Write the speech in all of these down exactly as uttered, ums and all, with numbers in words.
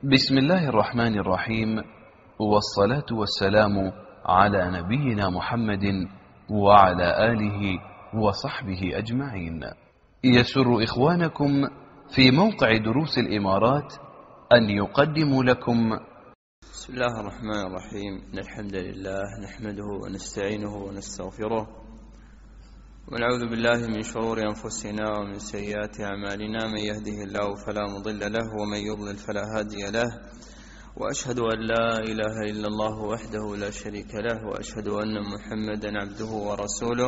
بسم الله الرحمن الرحيم، والصلاة والسلام على نبينا محمد وعلى آله وصحبه أجمعين. يسر إخوانكم في موقع دروس الإمارات أن يقدموا لكم بسم الله الرحمن الرحيم. إن الحمد لله نحمده ونستعينه ونستغفره ونعوذ بالله من شرور أنفسنا ومن سيئات أعمالنا. من يهده الله فلا مضل له ومن يضلل فلا هادي له، وأشهد أن لا إله إلا الله وحده لا شريك له، وأشهد أن محمدا عبده ورسوله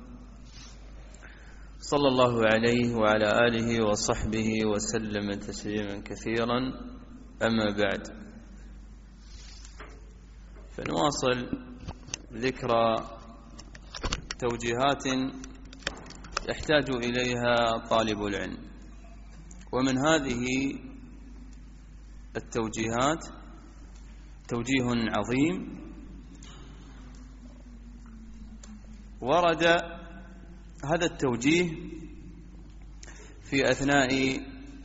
صلى الله عليه وعلى آله وصحبه وسلم تسليما كثيرا. أما بعد، فنواصل ذكر توجيهات يحتاج إليها طالب العلم. ومن هذه التوجيهات توجيه عظيم ورد هذا التوجيه في أثناء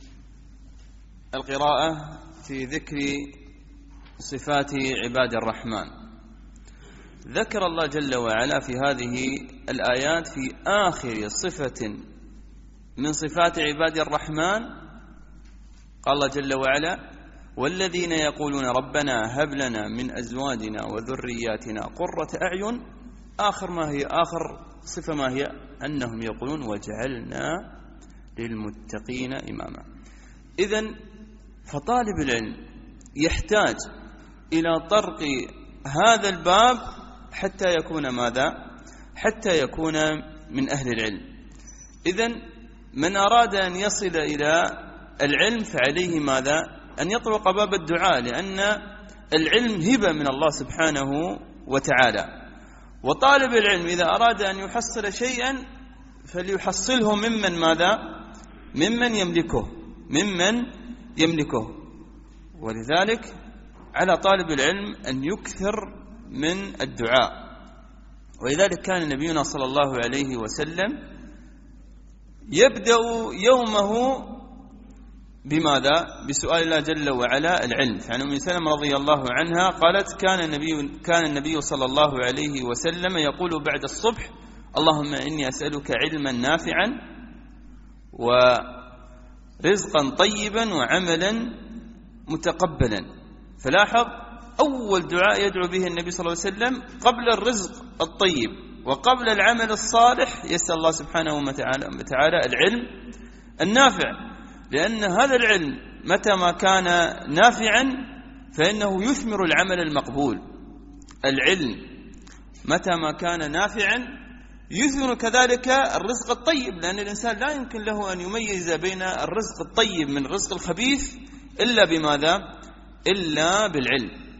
القراءة في ذكر صفات عباد الرحمن. ذكر الله جل وعلا في هذه الآيات في آخر صفة من صفات عباد الرحمن، قال الله جل وعلا: والذين يقولون ربنا هب لنا من أزواجنا وذرياتنا قرة أعين. آخر ما هي آخر صفة ما هي؟ أنهم يقولون وجعلنا للمتقين إماما. إذن فطالب العلم يحتاج إلى طرق هذا الباب حتى يكون ماذا؟ حتى يكون من أهل العلم. إذن من أراد أن يصل إلى العلم فعليه ماذا؟ أن يطرق باب الدعاء، لأن العلم هبة من الله سبحانه وتعالى. وطالب العلم إذا أراد أن يحصل شيئا فليحصله ممن ماذا؟ ممن يملكه ممن يملكه ولذلك على طالب العلم أن يكثر من الدعاء. ولذلك كان نبينا صلى الله عليه وسلم يبدأ يومه بماذا؟ بسؤال الله جل وعلا العلم. فعن أم سلمة رضي الله عنها قالت: كان النبي كان النبي صلى الله عليه وسلم يقول بعد الصبح: اللهم إني أسألك علما نافعا ورزقا طيبا وعملا متقبلا. فلاحظ أول دعاء يدعو به النبي صلى الله عليه وسلم قبل الرزق الطيب وقبل العمل الصالح يسأل الله سبحانه وتعالى العلم النافع، لأن هذا العلم متى ما كان نافعا فإنه يثمر العمل المقبول. العلم متى ما كان نافعا يثمر كذلك الرزق الطيب، لأن الإنسان لا يمكن له أن يميز بين الرزق الطيب من الرزق الخبيث إلا بماذا؟ إلا بالعلم.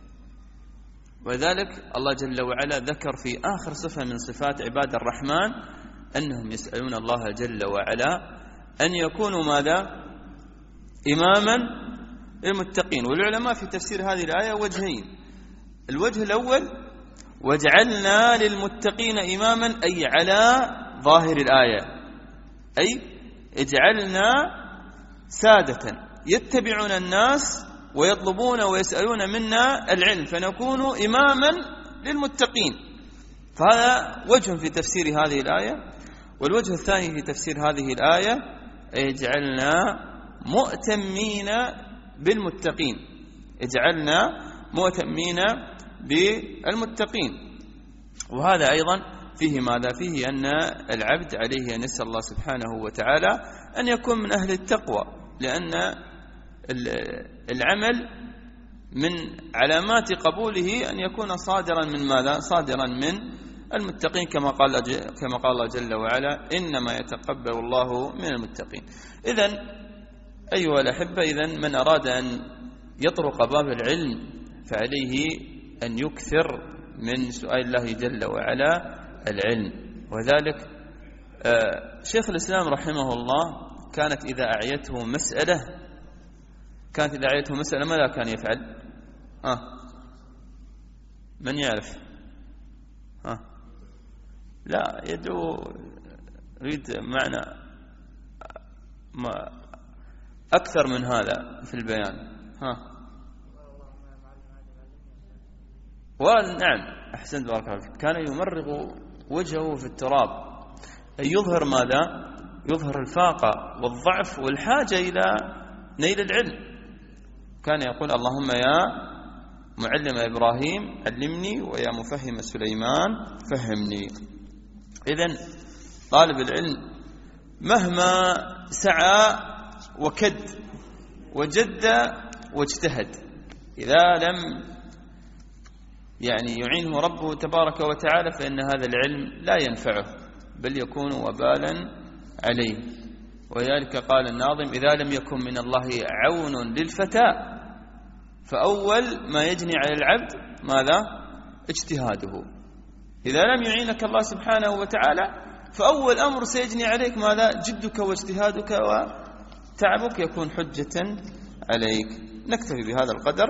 وذلك الله جل وعلا ذكر في آخر صفة من صفات عباد الرحمن أنهم يسألون الله جل وعلا أن يكونوا ماذا؟ إماما للمتقين. والعلماء في تفسير هذه الآية وجهين. الوجه الأول: وجعلنا للمتقين إماما، أي على ظاهر الآية، أي اجعلنا سادة يتبعون الناس ويطلبون ويسألون منا العلم فنكون إماما للمتقين. فهذا وجه في تفسير هذه الآية. والوجه الثاني في تفسير هذه الآية: اجعلنا مؤتمين بالمتقين، اجعلنا مؤتمين بالمتقين. وهذا أيضا فيه ماذا؟ فيه أن العبد عليه أن يسأل الله سبحانه وتعالى أن يكون من أهل التقوى، لأن العمل من علامات قبوله أن يكون صادرا من ماذا؟ صادرا من المتقين، كما قال كما قال الله جل وعلا: إنما يتقبل الله من المتقين. إذن أيها الأحبة، إذن من أراد أن يطرق باب العلم فعليه أن يكثر من سؤال الله جل وعلا العلم. وذلك شيخ الإسلام رحمه الله كانت إذا أعيته مسألة كانت إذا أعيته مسألة ماذا كان يفعل؟ آه. من يعرف؟ آه. لا يدعو، يريد معنى ما أكثر من هذا في البيان. ها ونعم أحسنت بارك الله فيك، كان يمرغ وجهه في التراب، أي يظهر ماذا؟ يظهر الفاقة والضعف والحاجة إلى نيل العلم. كان يقول اللهم يا معلم إبراهيم علمني ويا مفهم سليمان فهمني. إذن طالب العلم مهما سعى وكد وجد واجتهد، إذا لم يعني يعينه ربه تبارك وتعالى فإن هذا العلم لا ينفعه بل يكون وبالا عليه. ولذلك قال الناظم إذا لم يكن من الله عون للفتى فأول ما يجني على العبد ماذا؟ اجتهاده. إذا لم يعينك الله سبحانه وتعالى فأول أمر سيجني عليك ماذا؟ جدك واجتهادك وتعبك يكون حجة عليك. نكتفي بهذا القدر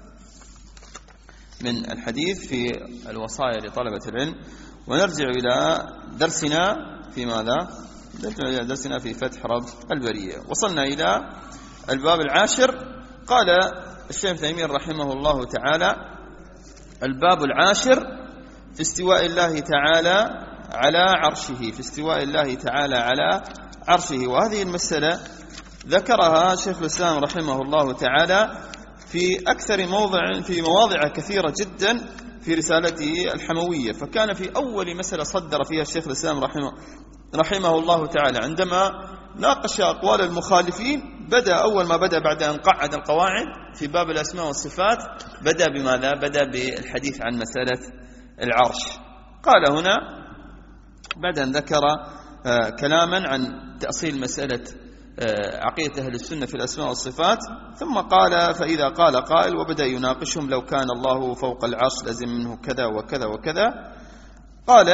من الحديث في الوصايا لطلبة العلم، ونرجع إلى درسنا في ماذا؟ نرجع إلى درسنا في فتح رب البرية. وصلنا إلى الباب العاشر. قال الشيخ تيمية رحمه الله تعالى الباب العاشر في استواء الله تعالى على عرشه، في استواء الله تعالى على عرشه. وهذه المسألة ذكرها شيخ الإسلام رحمه الله تعالى في أكثر موضع في مواضع كثيرة جدا في رسالته الحموية. فكان في أول مسألة صدر فيها الشيخ الإسلام رحمه, رحمه الله تعالى عندما ناقش أقوال المخالفين، بدأ أول ما بدأ بعد أن قعد القواعد في باب الأسماء والصفات بدأ بماذا؟ بدأ بالحديث عن مسألة العرش. قال هنا بعد أن ذكر آه كلاما عن تأصيل مسألة عقيدة أهل السنة في الأسماء والصفات، ثم قال فإذا قال قائل وبدأ يناقشهم لو كان الله فوق العرش لازم منه كذا وكذا وكذا، قال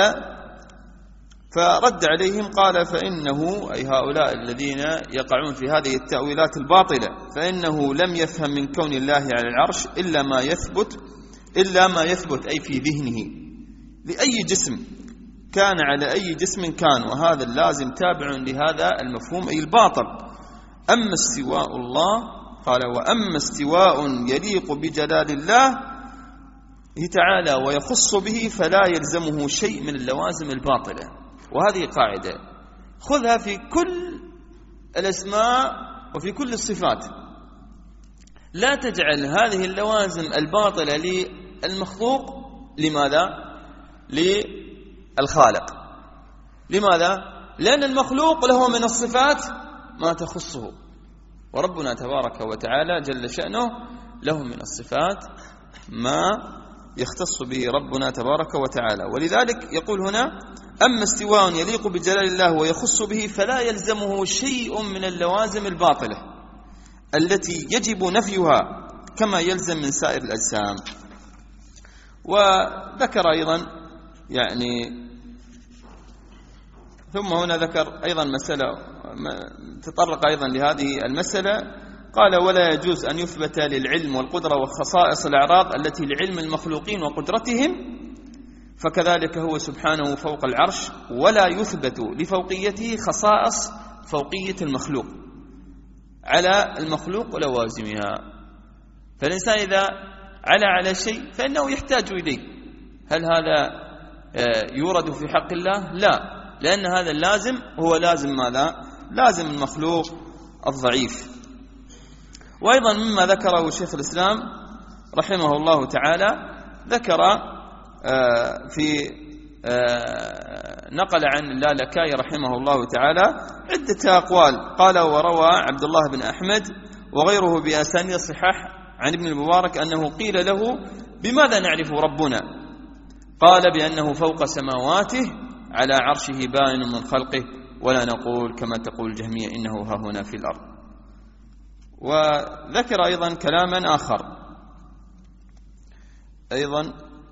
فرد عليهم قال فإنه أي هؤلاء الذين يقعون في هذه التأويلات الباطلة فإنه لم يفهم من كون الله على العرش إلا ما يثبت إلا ما يثبت أي في ذهنه لأي جسم كان على أي جسم كان، وهذا اللازم تابع لهذا المفهوم أي الباطل. أما استواء الله قال وأما استواء يليق بجلال الله تعالى ويخص به فلا يلزمه شيء من اللوازم الباطلة. وهذه قاعدة خذها في كل الأسماء وفي كل الصفات، لا تجعل هذه اللوازم الباطلة للمخلوق لماذا؟ للخالق. لماذا؟ لأن المخلوق له من الصفات ما تخصه، وربنا تبارك وتعالى جل شأنه له من الصفات ما يختص به ربنا تبارك وتعالى. ولذلك يقول هنا أما استواء يليق بجلال الله ويخص به فلا يلزمه شيء من اللوازم الباطلة التي يجب نفيها كما يلزم من سائر الأجسام. وذكر أيضا يعني ثم هنا ذكر أيضا مسألة تطرق أيضا لهذه المسألة، قال ولا يجوز أن يثبت للعلم والقدرة وخصائص الأعراض التي لعلم المخلوقين وقدرتهم، فكذلك هو سبحانه فوق العرش ولا يثبت لفوقيته خصائص فوقية المخلوق على المخلوق ولوازمها. فالإنسان إذا على على شيء فإنه يحتاج إليه. هل هذا يورد في حق الله؟ لا، لأن هذا اللازم هو لازم ماذا؟ لازم المخلوق الضعيف. وأيضا مما ذكره شيخ الإسلام رحمه الله تعالى ذكر في نقل عن اللالكائي رحمه الله تعالى عدة أقوال، قال وروى عبد الله بن أحمد وغيره بأسانيد الصحاح عن ابن المبارك أنه قيل له بماذا نعرف ربنا؟ قال بأنه فوق سماواته على عرشه بائن من خلقه ولا نقول كما تقول الجهمية إنه ها هنا في الأرض. وذكر أيضا كلاما آخر أيضا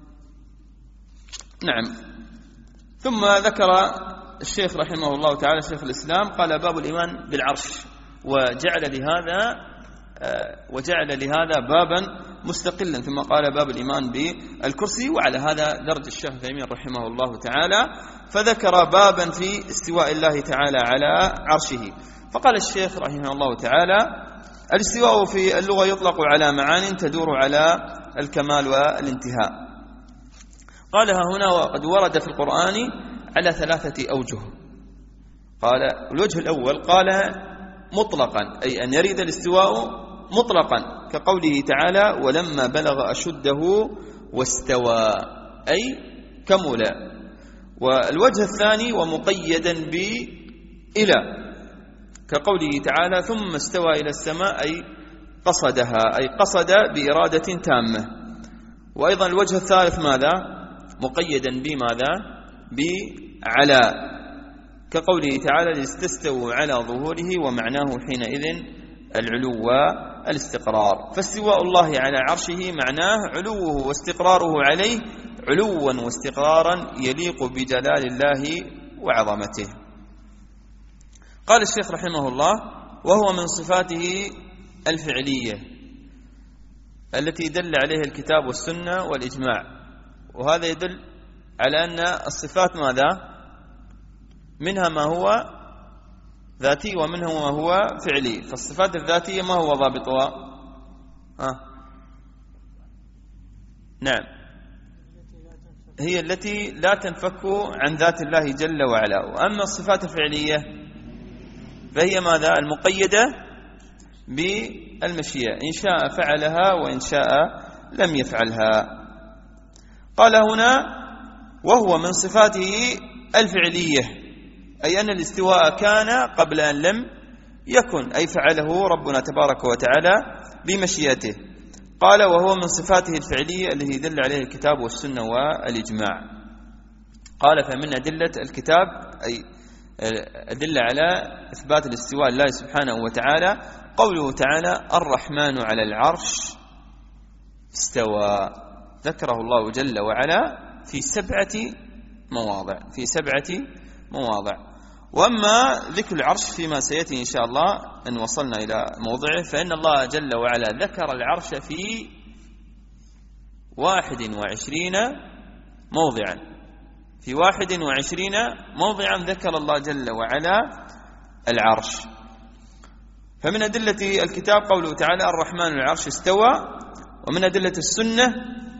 نعم. ثم ذكر الشيخ رحمه الله تعالى شيخ الإسلام قال باب الإيمان بالعرش، وجعل لهذا وجعل لهذا بابا مستقلا، ثم قال باب الإيمان بالكرسي، وعلى هذا درج الشيخ تيمية رحمه الله تعالى فذكر بابا في استواء الله تعالى على عرشه. فقال الشيخ رحمه الله تعالى الاستواء في اللغة يطلق على معان تدور على الكمال والانتهاء. قالها هنا وقد ورد في القرآن على ثلاثة أوجه. قال الوجه الأول قال مطلقا، أي أن يرد الاستواء مطلقا كقوله تعالى ولما بلغ أشده واستوى، أي كمل. والوجه الثاني ومقيدا بإلى كقوله تعالى ثم استوى إلى السماء، أي قصدها، أي قصد بإرادة تامة. وأيضا الوجه الثالث ماذا؟ مقيدا بماذا؟ بعلى كقوله تعالى لتستووا على ظهوره، ومعناه حينئذ العلو والاستقرار. فاستواء الله على عرشه معناه علوه واستقراره عليه علوا واستقرارا يليق بجلال الله وعظمته. قال الشيخ رحمه الله وهو من صفاته الفعلية التي دل عليها الكتاب والسنة والإجماع. وهذا يدل على أن الصفات ماذا؟ منها ما هو ذاتي ومنها ما هو فعلي. فالصفات الذاتية ما هو ضابطها؟ آه. نعم، هي التي لا تنفك عن ذات الله جل وعلا. وأما الصفات الفعلية فهي ماذا؟ المقيدة بالمشيئة، إن شاء فعلها وإن شاء لم يفعلها. قال هنا وهو من صفاته الفعلية، أي أن الاستواء كان قبل أن لم يكن، أي فعله ربنا تبارك وتعالى بمشيئته. قال وهو من صفاته الفعلية التي يدل عليه الكتاب والسنة والإجماع. قال فمن أدلة الكتاب أي أدل على إثبات الاستواء لله سبحانه وتعالى قوله تعالى الرحمن على العرش استوى، ذكره الله جل وعلا في سبعة مواضع في سبعة مواضع. وأما ذكر العرش فيما سيأتي إن شاء الله أن وصلنا إلى موضعه، فإن الله جل وعلا ذكر العرش في واحد وعشرين موضعا في واحد وعشرين موضعا ذكر الله جل وعلا العرش. فمن أدلة الكتاب قوله تعالى الرحمن على العرش استوى. ومن أدلة السنة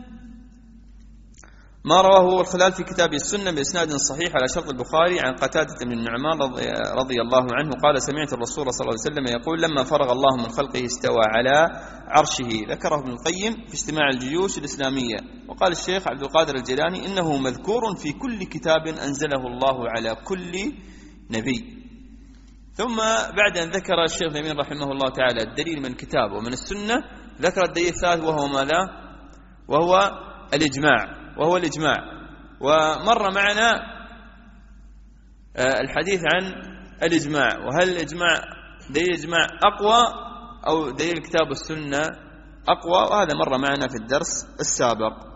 ما رواه الخلال في كتاب السنة بإسناد صحيح على شرط البخاري عن قتادة بن النعمان رضي الله عنه قال سمعت الرسول صلى الله عليه وسلم يقول لما فرغ الله من خلقه استوى على عرشه. ذكره ابن القيم في اجتماع الجيوش الإسلامية. وقال الشيخ عبد القادر الجيلاني إنه مذكور في كل كتاب أنزله الله على كل نبي. ثم بعد أن ذكر الشيخ ابن رحمه الله تعالى الدليل من الكتاب ومن السنة ذكر الدليل الثالث وهو ماذا؟ وهو الإجماع وهو الإجماع. ومر معنا الحديث عن الإجماع، وهل الإجماع دليل الإجماع أقوى أو دليل الكتاب والسنة أقوى، وهذا مر معنا في الدرس السابق.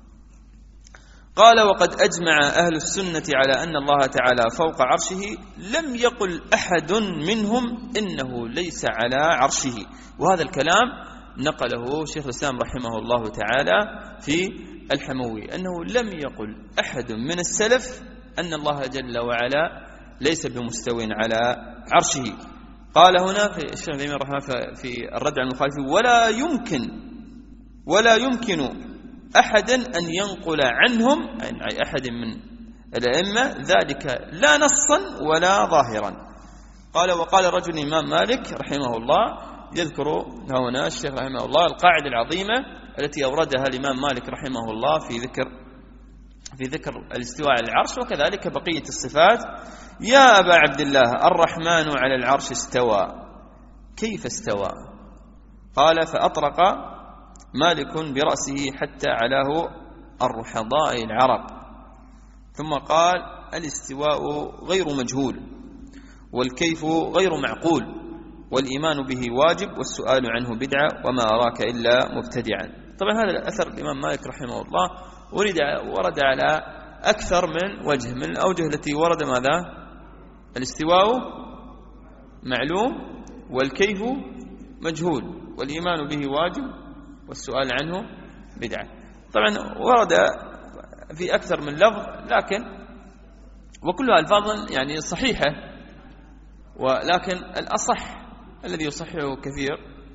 قال وقد أجمع أهل السنة على أن الله تعالى فوق عرشه لم يقل أحد منهم إنه ليس على عرشه. وهذا الكلام نقله شيخ الإسلام رحمه الله تعالى في الحموي أنه لم يقل أحد من السلف أن الله جل وعلا ليس بمستوٍ على عرشه. قال هنا في الشيخ ابن رحمه في الرد على المخالفين ولا يمكن ولا يمكن أحدا أن ينقل عنهم أي أحد من الأئمة ذلك لا نصا ولا ظاهرا. قال وقال رجل الإمام مالك رحمه الله، يذكر هنا الشيخ رحمه الله القاعدة العظيمة التي أوردها الإمام مالك رحمه الله في ذكر في ذكر الاستواء على العرش وكذلك بقية الصفات. يا أبا عبد الله الرحمن على العرش استوى، كيف استوى؟ قال فأطرق مالك برأسه حتى علاه الرحضاء العرب، ثم قال الاستواء غير مجهول والكيف غير معقول والإيمان به واجب والسؤال عنه بدعة وما أراك إلا مبتدعا. طبعا هذا الأثر الإمام مالك رحمه الله ورد ورد على أكثر من وجه من الأوجه التي ورد ماذا؟ الاستواء معلوم والكيف مجهول والإيمان به واجب والسؤال عنه بدعة. طبعا ورد في أكثر من لفظ لكن وكلها ألفاظ يعني صحيحة، ولكن الأصح الذي يصححه كثير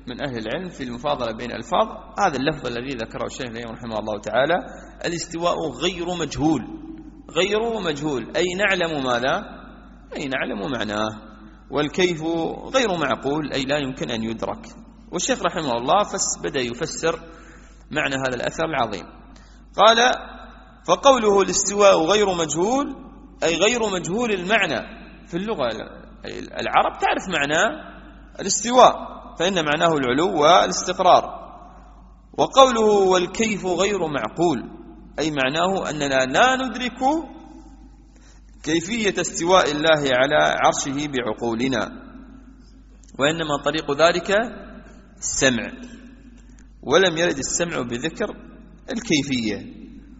من أهل العلم في المفاضلة بين الألفاظ هذا اللفظ الذي ذكره الشيخ رحمه الله تعالى: الاستواء غير مجهول. غير مجهول أي نعلم ماذا؟ أي نعلم معناه. والكيف غير معقول أي لا يمكن أن يدرك. والشيخ رحمه الله فس بدأ يفسر معنى هذا الأثر العظيم. قال: فقوله الاستواء غير مجهول أي غير مجهول المعنى. في اللغة العرب تعرف معنى الاستواء، فإن معناه العلو والاستقرار. وقوله والكيف غير معقول أي معناه أننا لا ندرك كيفية استواء الله على عرشه بعقولنا، وإنما طريق ذلك السمع، ولم يرد السمع بذكر الكيفية.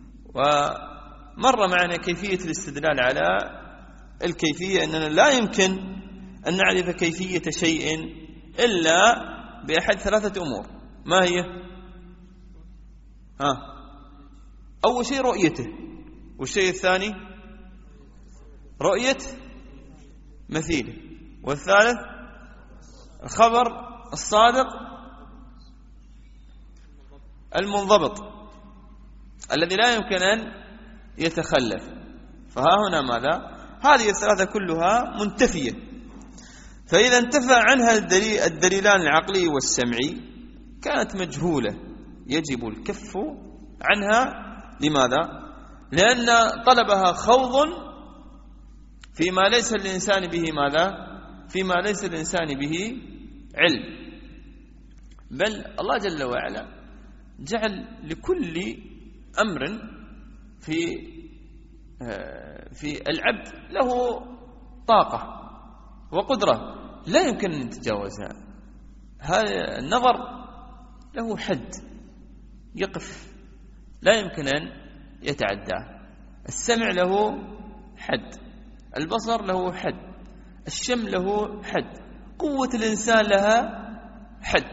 ومر معنا كيفية الاستدلال على الكيفية، أننا لا يمكن أن نعرف كيفية شيء إلا بأحد ثلاثة أمور. ما هي؟ ها أول شيء رؤيته، والشيء الثاني رؤية مثيله، والثالث الخبر الصادق المنضبط الذي لا يمكن أن يتخلف. فها هنا ماذا؟ هذه الثلاثة كلها منتفية. فإذا انتفى عنها الدليل الدليلان العقلي والسمعي كانت مجهولة، يجب الكف عنها. لماذا؟ لأن طلبها خوض فيما ليس الإنسان به ماذا؟ فيما ليس الإنسان به علم. بل الله جل وعلا جعل لكل أمر في في العبد له طاقة وقدرة لا يمكن أن نتجاوزها. هذا النظر له حد يقف، لا يمكن أن يتعداه. السمع له حد، البصر له حد، الشم له حد، قوة الإنسان لها حد.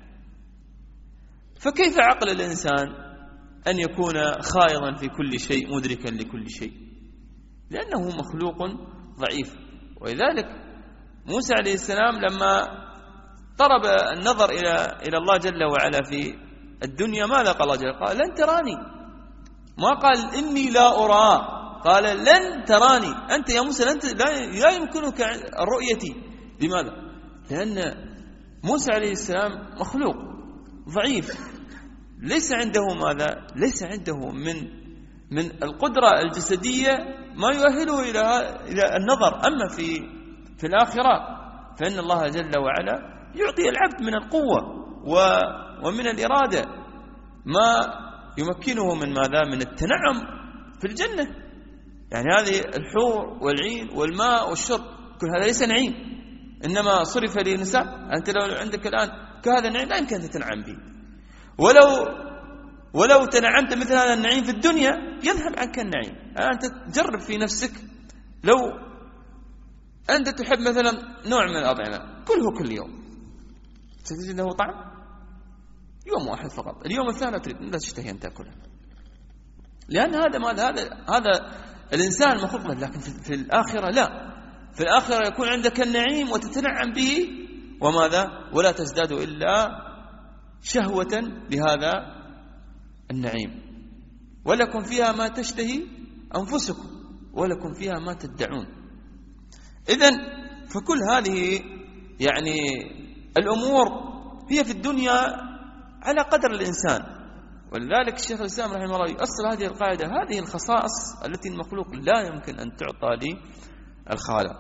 فكيف عقل الإنسان أن يكون خائضا في كل شيء مدركا لكل شيء؟ لأنه مخلوق ضعيف. ولذلك موسى عليه السلام لما طلب النظر إلى إلى الله جل وعلا في الدنيا ماذا قال الله جل وعلا؟ قال لن تراني. ما قال إني لا أرى، قال لن تراني. أنت يا موسى لن لا, لا يمكنك رؤيتي. لماذا؟ لأن موسى عليه السلام مخلوق ضعيف، ليس عنده ماذا؟ ليس عنده من من القدرة الجسدية ما يؤهله إلى إلى النظر. أما في في الآخرة فإن الله جل وعلا يعطي العبد من القوة ومن الإرادة ما يمكنه من ماذا؟ من التنعم في الجنة. يعني هذه الحور والعين والماء والشرب كل هذا ليس نعيم، إنما صرف للنساء. أنت لو عندك الآن كهذا النعيم لا يمكن أن تتنعم به. ولو ولو تنعمت مثل هذا النعيم في الدنيا يذهب عنك النعيم. أنت تجرب في نفسك، لو أنت تحب مثلا نوع من الأطعمة كله كل يوم ستجد له طعم يوم واحد فقط، اليوم الثاني لا تريد لا تشتهي أن تأكله، لأن هذا ما هذا هذا الإنسان مخلوق له. لكن في, في الآخرة لا، في الآخرة يكون عندك النعيم وتتنعم به وماذا؟ ولا تزداد إلا شهوة بهذا النعيم. ولكم فيها ما تشتهي أنفسكم ولكم فيها ما تدعون. إذن فكل هذه يعني الأمور هي في الدنيا على قدر الإنسان. ولذلك الشيخ الإسلام رحمه الله يؤصل هذه القاعدة: هذه الخصائص التي المخلوق لا يمكن أن تعطى للخالق.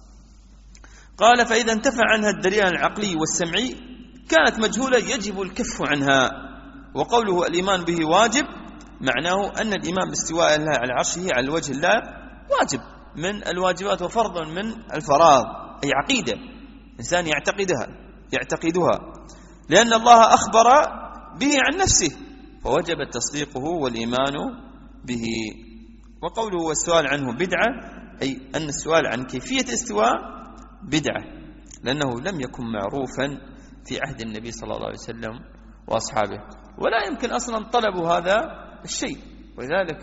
قال: فإذا انتفع عنها الدليل العقلي والسمعي كانت مجهولة يجب الكف عنها. وقوله الإيمان به واجب معناه أن الإيمان باستواء الله على عرشه على الوجه الله واجب من الواجبات وفرض من الفرائض، أي عقيدة إنسان يعتقدها يعتقدها لأن الله أخبر به عن نفسه فوجب تصديقه والإيمان به. وقوله والسؤال عنه بدعة أي أن السؤال عن كيفية الاستواء بدعة، لأنه لم يكن معروفا في عهد النبي صلى الله عليه وسلم وأصحابه، ولا يمكن أصلا طلب هذا الشيء. ولذلك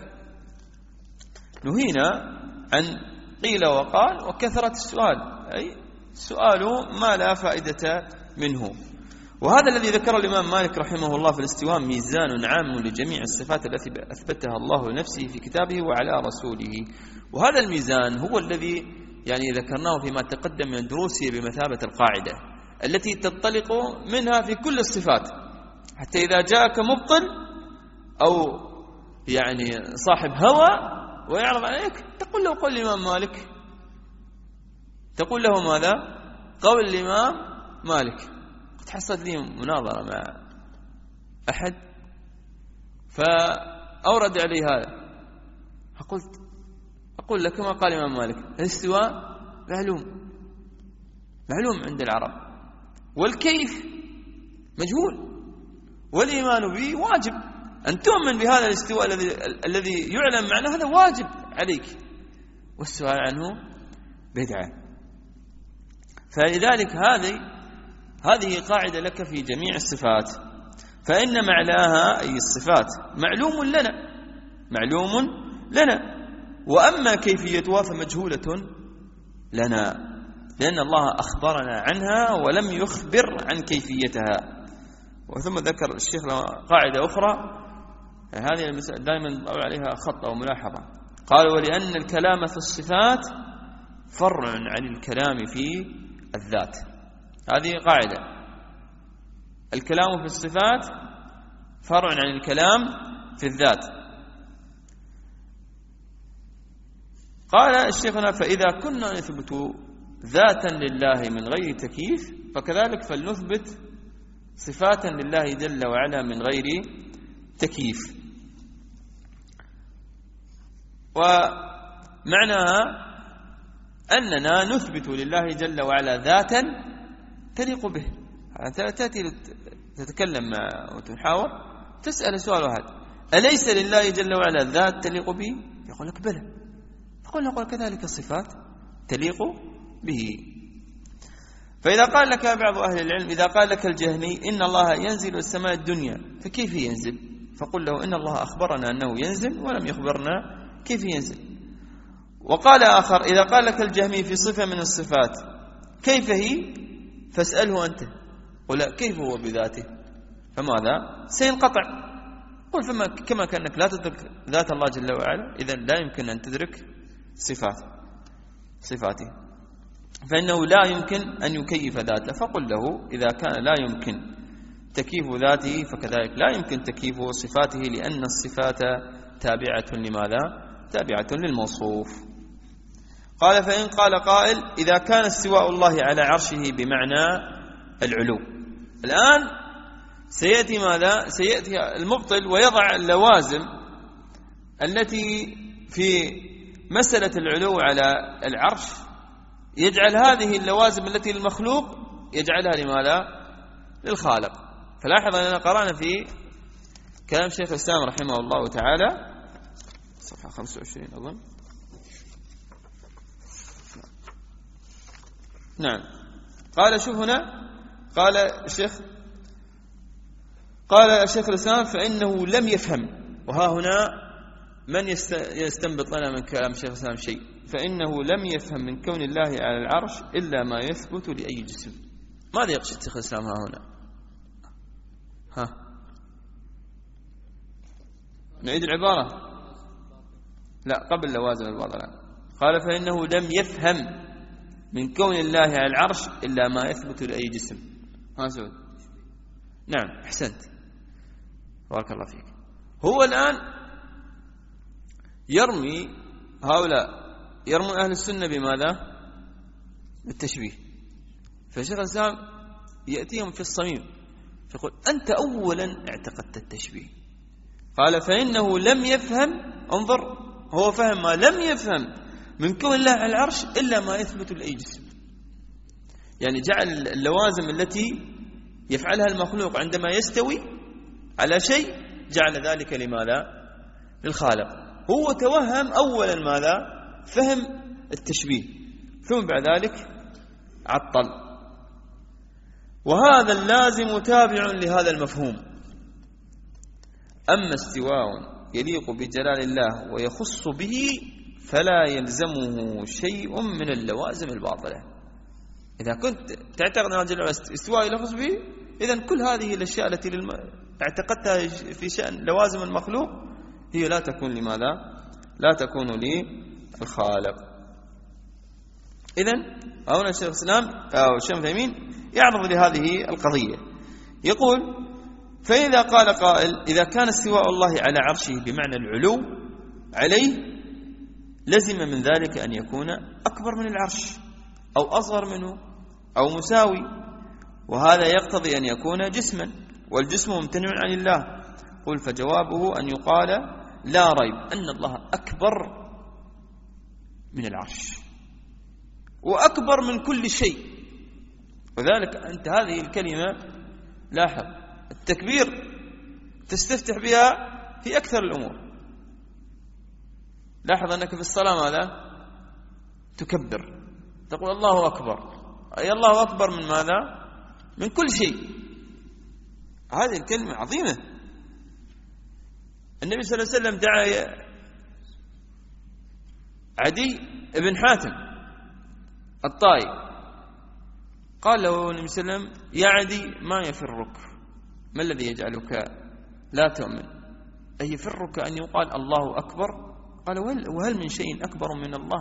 نهينا عن قيل وقال وكثرة السؤال، أي سؤال ما لا فائدة منه. وهذا الذي ذكره الإمام مالك رحمه الله في الاستواء ميزان عام لجميع الصفات التي أثبتها الله لنفسه في كتابه وعلى رسوله. وهذا الميزان هو الذي يعني ذكرناه فيما تقدم من دروسه بمثابة القاعدة التي تنطلق منها في كل الصفات، حتى إذا جاءك مبطل أو يعني صاحب هوى ويعرض عليك تقول له قول الإمام مالك، تقول له ماذا؟ قول الإمام مالك. قد حصلت لي مناظرة مع أحد فأورد علي هذا، فقلت أقول لك ما قال الإمام مالك الاستواء معلوم معلوم عند العرب، والكيف مجهول، والإيمان به واجب، أن تؤمن بهذا الاستواء الذي الذي يعلم معناه هذا واجب عليك، والسؤال عنه بدعة. فلذلك هذه هذه قاعدة لك في جميع الصفات، فإن معناها أي الصفات معلوم لنا معلوم لنا، وأما كيفيتها فمجهولة لنا، لأن الله أخبرنا عنها ولم يخبر عن كيفيتها. وثم ذكر الشيخ قاعدة أخرى هذه المسألة دائما أقول عليها خط أو ملاحظة، قال ولأن الكلام في الصفات فرع عن الكلام في الذات. هذه قاعدة، الكلام في الصفات فرع عن الكلام في الذات. قال الشيخ هنا فإذا كنا نثبت ذاتا لله من غير تكييف فكذلك فلنثبت صفاتا لله جل وعلا من غير تكييف. ومعناها أننا نثبت لله جل وعلا ذاتا تليق به. تأتي تتكلم وتحاور تسأل سؤال واحد، أليس لله جل وعلا ذات تليق به؟ يقول لك بلى، فقل نقول كذلك الصفات تليق به. فإذا قال لك بعض أهل العلم، إذا قال لك الجهمي إن الله ينزل السماء الدنيا فكيف ينزل؟ فقل له إن الله أخبرنا أنه ينزل ولم يخبرنا كيف ينزل. وقال آخر إذا قال لك الجهمي في صفة من الصفات كيف هي؟ فاسأله أنت، ولا كيف هو بذاته؟ فماذا؟ سينقطع. قل فما كما كأنك لا تدرك ذات الله جل وعلا، إذن لا يمكن أن تدرك صفات صفاته، فإنه لا يمكن أن يكيف ذاته. فقل له إذا كان لا يمكن تكييف ذاته فكذلك لا يمكن تكييف صفاته، لأن الصفات تابعة لماذا؟ تابعة للموصوف. قال فإن قال قائل إذا كان استواء الله على عرشه بمعنى العلو. الآن سيأتي ماذا؟ سيأتي المبطل ويضع اللوازم التي في مسألة العلو على العرش، يجعل هذه اللوازم التي للمخلوق يجعلها لماذا؟ للخالق. فلاحظ أننا قرأنا في كلام شيخ الإسلام رحمه الله تعالى صفحة خمسة وعشرين أظن، نعم، قال شوف هنا، قال الشيخ قال الشيخ الإسلام فإنه لم يفهم. وها هنا من يستنبط لنا من كلام الشيخ الإسلام شيء؟ فإنه لم يفهم من كون الله على العرش إلا ما يثبت لأي جسم. ماذا يقصد الشيخ الإسلام ها هنا؟ ها نعيد العبارة؟ لا، قبل لوازم الوضع. قال فإنه لم يفهم من كون الله على العرش إلا ما يثبت لأي جسم. ها سعود؟ نعم، أحسنت، بارك الله فيك. هو الآن يرمي هؤلاء يرمون أهل السنة بماذا؟ بالتشبيه. فالشيخ الإسلام يأتيهم في الصميم فيقول أنت أولا اعتقدت التشبيه. قال فإنه لم يفهم، انظر، هو فهم ما لم يفهم من كون الله على العرش إلا ما يثبت لأي جسم. يعني جعل اللوازم التي يفعلها المخلوق عندما يستوي على شيء جعل ذلك لماذا؟ للخالق. هو توهم أولا ماذا؟ فهم التشبيه، ثم بعد ذلك عطل. وهذا اللازم تابع لهذا المفهوم. أما استواء يليق بجلال الله ويخص به فلا يلزمه شيء من اللوازم الباطلة. إذا كنت تعتقد أن استواء يخص به إذن كل هذه الأشياء التي للم... اعتقدتها في شأن لوازم المخلوق هي لا تكون لماذا؟ لا تكون للخالق. إذن هنا الشيخ الإسلام أو الشيخ العثيمين يعرض لهذه القضية، يقول: فإذا قال قائل: إذا كان استواء الله على عرشه بمعنى العلو عليه لزم من ذلك أن يكون أكبر من العرش أو أصغر منه أو مساوي، وهذا يقتضي أن يكون جسما، والجسم ممتنع عن الله. قل: فجوابه أن يقال: لا ريب أن الله أكبر من العرش وأكبر من كل شيء. وذلك أنت هذه الكلمة لاحظ التكبير تستفتح بها في أكثر الأمور. لاحظ أنك في الصلاة ماذا؟ تكبر، تقول الله أكبر، أي الله أكبر من ماذا؟ من كل شيء. هذه الكلمة عظيمة. النبي صلى الله عليه وسلم دعا عدي بن حاتم الطائي، قال له النبي صلى الله عليه وسلم: يا عدي ما يفرك؟ ما الذي يجعلك لا تؤمن؟ أي يفرك أن يقال الله أكبر؟ قال: وهل من شيء أكبر من الله؟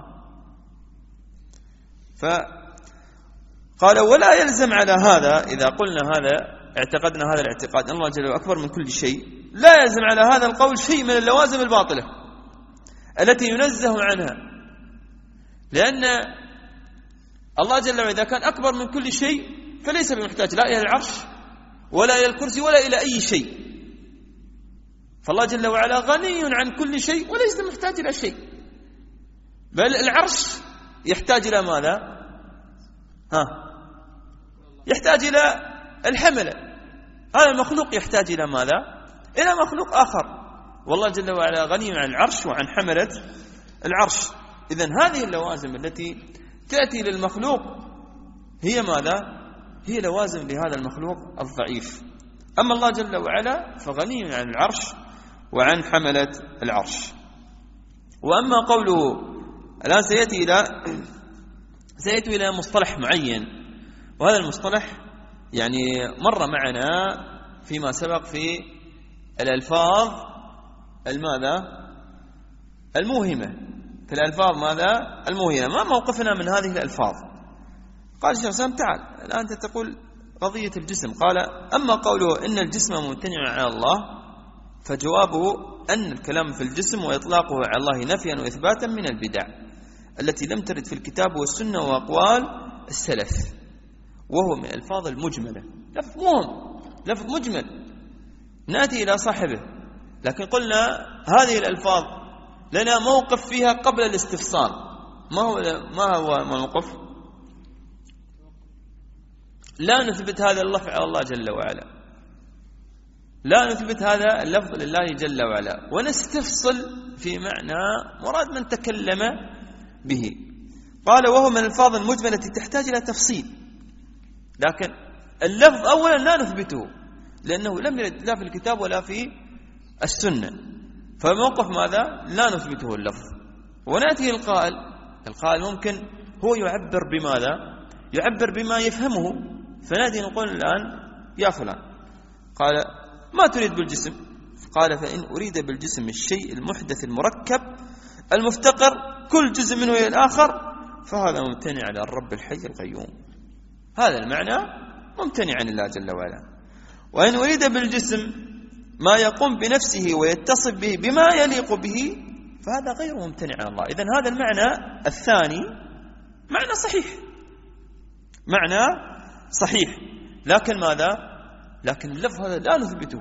فقال: ولا يلزم على هذا، إذا قلنا هذا اعتقدنا هذا الاعتقاد أن الله جل وعلا أكبر من كل شيء، لا يلزم على هذا القول شيء من اللوازم الباطلة التي ينزه عنها، لأن الله جل وعلا إذا كان أكبر من كل شيء فليس بمحتاج لا إلى العرش ولا إلى الكرسي ولا إلى أي شيء. فالله جل وعلا غني عن كل شيء وليس محتاج إلى شيء، بل العرش يحتاج إلى ماذا؟ ها يحتاج إلى الحملة. هذا المخلوق يحتاج إلى ماذا؟ إلى مخلوق آخر، والله جل وعلا غني عن العرش وعن حملة العرش. إذن هذه اللوازم التي تأتي للمخلوق هي ماذا؟ هي لوازم لهذا المخلوق الضعيف. أما الله جل وعلا فغني عن العرش وعن حملة العرش. وأما قوله الآن سيأتي إلى سيأتي إلى مصطلح معين، وهذا المصطلح يعني مر معنا فيما سبق في الألفاظ الماذا؟ الموهمة. في الألفاظ ماذا؟ الموهمة. ما موقفنا من هذه الألفاظ؟ قال الشيخ سام: تعال الآن أنت تقول قضية الجسم. قال: أما قوله إن الجسم ممتنع على الله فجوابه أن الكلام في الجسم وإطلاقه على الله نفيا وإثباتا من البدع التي لم ترد في الكتاب والسنة وأقوال السلف، وهو من الألفاظ المجملة. لفظ مهم، لفظ مجمل نأتي إلى صاحبه، لكن قلنا هذه الألفاظ لنا موقف فيها قبل الاستفصال. ما هو ما هو الموقف؟ لا نثبت هذا اللفظ على الله جل وعلا، لا نثبت هذا اللفظ لله جل وعلا، ونستفصل في معنى مراد من تكلم به. قال: وهو من الألفاظ المجملة التي تحتاج إلى تفصيل، لكن اللفظ أولا لا نثبته لأنه لم يرد لا في الكتاب ولا في السنة، فموقف ماذا؟ لا نثبته اللفظ. ونأتي القائل، القائل ممكن هو يعبر بماذا؟ يعبر بما يفهمه، فنأتي نقول الآن: يا فلان، قال: ما تريد بالجسم؟ قال: فإن أريد بالجسم الشيء المحدث المركب المفتقر كل جزء منه إلى الآخر فهذا ممتنع على الرب الحي القيوم. هذا المعنى ممتنع عن الله جل وعلا. وإن أريد بالجسم ما يقوم بنفسه ويتصف به بما يليق به فهذا غير ممتنع عن الله. إذن هذا المعنى الثاني معنى صحيح، معنى صحيح، لكن ماذا؟ لكن اللفظ هذا لا نثبته.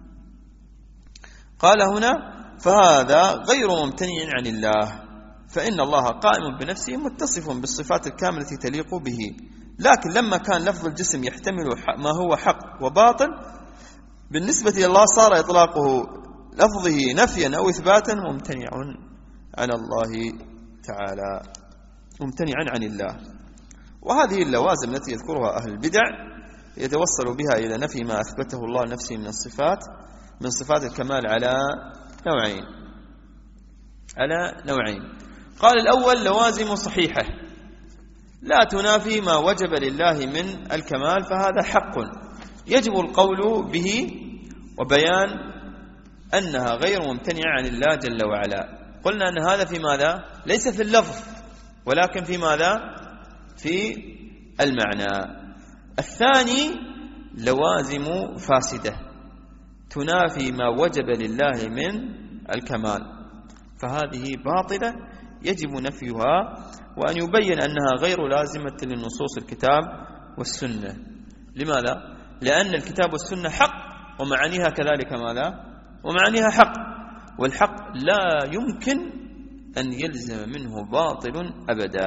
قال هنا: فهذا غير ممتنع عن الله، فإن الله قائم بنفسه متصف بالصفات الكاملة التي تليق به، لكن لما كان لفظ الجسم يحتمل ما هو حق وباطل بالنسبة إلى الله صار إطلاقه لفظه نفيا أو إثباتا ممتنع عن الله تعالى، ممتنعا عن الله. وهذه اللوازم التي يذكرها أهل البدع يتوصل بها إلى نفي ما أثبته الله نفسه من الصفات من صفات الكمال على نوعين على نوعين قال: الأول لوازم صحيحة لا تنافي ما وجب لله من الكمال، فهذا حق يجب القول به وبيان أنها غير ممتنعة عن الله جل وعلا. قلنا أن هذا في ماذا؟ ليس في اللفظ ولكن في ماذا؟ في المعنى. الثاني لوازم فاسدة تنافي ما وجب لله من الكمال، فهذه باطلة يجب نفيها، وأن يبين أنها غير لازمة للنصوص الكتاب والسنة. لماذا؟ لأن الكتاب والسنة حق ومعانيها كذلك ماذا؟ ومعانيها حق، والحق لا يمكن أن يلزم منه باطل أبدا.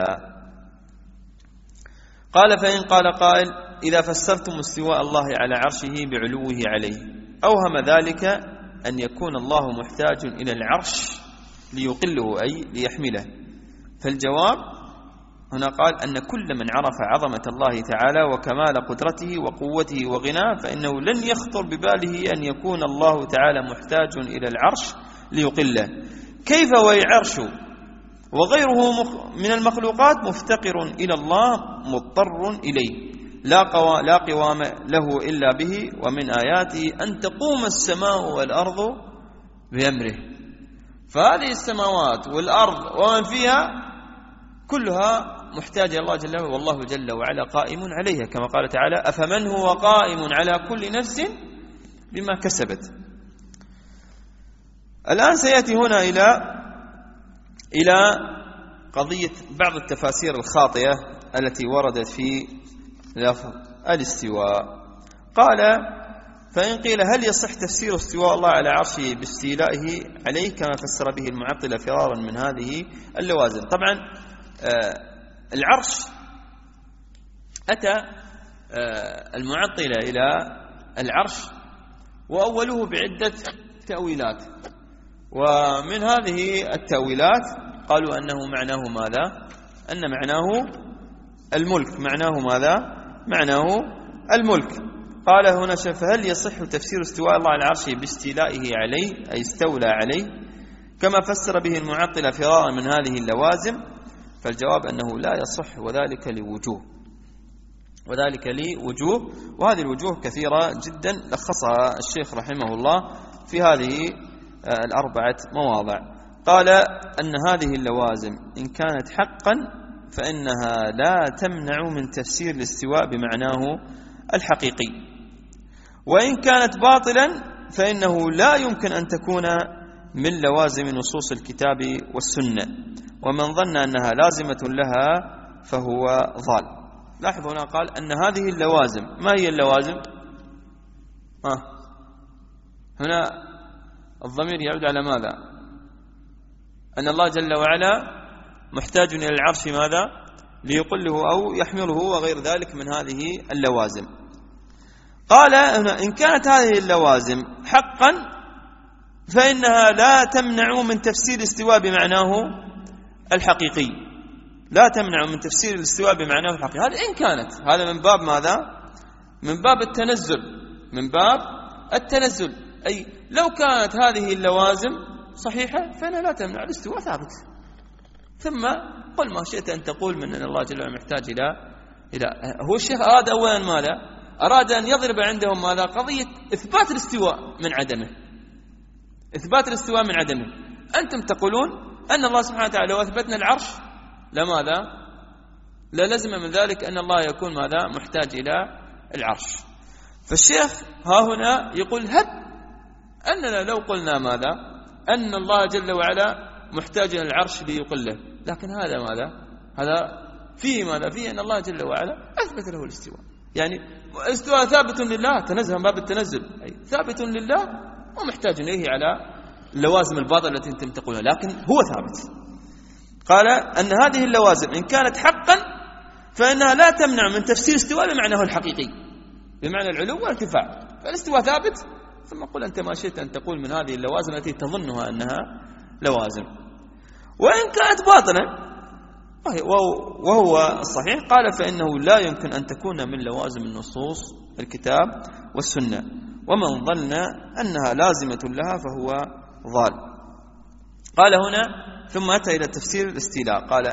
قال فإن قال قائل إذا فسرتم استواء الله على عرشه بعلوه عليه أوهم ذلك أن يكون الله محتاج إلى العرش ليقله أي ليحمله، فالجواب هنا قال أن كل من عرف عظمة الله تعالى وكمال قدرته وقوته وغناه فإنه لن يخطر بباله أن يكون الله تعالى محتاج إلى العرش ليقله، كيف ويعرش وغيره من المخلوقات مفتقر إلى الله مضطر إليه لا قوا لا قوام له إلا به، ومن آياته أن تقوم السماء والأرض بأمره. فهذه السماوات والأرض ومن فيها كلها محتاجة الله جل وعلا، والله جل وعلا قائم عليها كما قال تعالى أفمن هو قائم على كل نفس بما كسبت. الآن سيأتي هنا إلى إلى قضية بعض التفاسير الخاطئة التي وردت في لفظ الاستواء. قال فإن قيل هل يصح تفسير استواء الله على عرشه باستيلائه عليه كما فسر به المعطلة فرارا من هذه اللوازم. طبعا آه العرش أتى آه المعطلة إلى العرش وأوله بعدة تأويلات، ومن هذه التأويلات قالوا أنه معناه ماذا؟ أن معناه الملك. معناه ماذا؟ معناه الملك. قال هنا فهل يصح تفسير استواء الله على عرشه باستيلائه عليه أي استولى عليه كما فسر به المعطلة فرارا من هذه اللوازم؟ فالجواب أنه لا يصح، وذلك لوجوه وذلك لوجوه وهذه الوجوه كثيرة جدا لخصها الشيخ رحمه الله في هذه الأربعة مواضع. قال أن هذه اللوازم إن كانت حقا فإنها لا تمنع من تفسير الاستواء بمعناه الحقيقي، وإن كانت باطلا فإنه لا يمكن أن تكون من لوازم نصوص الكتاب والسنة، ومن ظن أنها لازمة لها فهو ضال. لاحظ هنا قال أن هذه اللوازم، ما هي اللوازم؟ آه. هنا الضمير يعود على ماذا؟ أن الله جل وعلا محتاج إلى العرش ماذا؟ ليقله أو يحمله وغير ذلك من هذه اللوازم. قال هنا إن كانت هذه اللوازم حقا فإنها لا تمنع من تفسير الاستواء بمعناه الحقيقي، لا تمنع من تفسير الاستواء بمعناه الحقيقي. هذا إن كانت، هذا من باب ماذا؟ من باب التنزل، من باب التنزل، أي لو كانت هذه اللوازم صحيحة فإنها لا تمنع الاستواء ثابت. ثم قل ما شئت أن تقول من أن الله جل وعلا محتاج إلى إلى هو الشيخ أراد أولا ماذا؟ أراد أن يضرب عندهم ماذا؟ قضية إثبات الاستواء من عدمه، إثبات الاستواء من عدمه. أنتم تقولون أن الله سبحانه وتعالى لو أثبتنا العرش لماذا؟ لا لزم من ذلك أن الله يكون ماذا؟ محتاج إلى العرش. فالشيخ ها هنا يقول هب أننا لو قلنا ماذا؟ أن الله جل وعلا محتاج إلى العرش ليقله، لكن هذا ماذا؟ هذا فيه ماذا؟ فيه أن الله جل وعلا أثبت له الاستواء، يعني الاستواء ثابت لله، تنزه من باب التنزل، أي ثابت لله ومحتاج إليه على اللوازم الباطلة التي انتم تقولها، لكن هو ثابت. قال أن هذه اللوازم إن كانت حقا فإنها لا تمنع من تفسير الاستواء بمعناه الحقيقي، بمعنى العلو والارتفاع. فالاستواء ثابت، ثم قل أنت ما شئت أن تقول من هذه اللوازم التي تظنها أنها لوازم. وإن كانت باطلا وهو الصحيح قال فإنه لا يمكن أن تكون من لوازم النصوص الكتاب والسنة، ومن ظن أنها لازمة لها فهو ضال. قال هنا ثم أتى إلى تفسير الاستيلاء. قال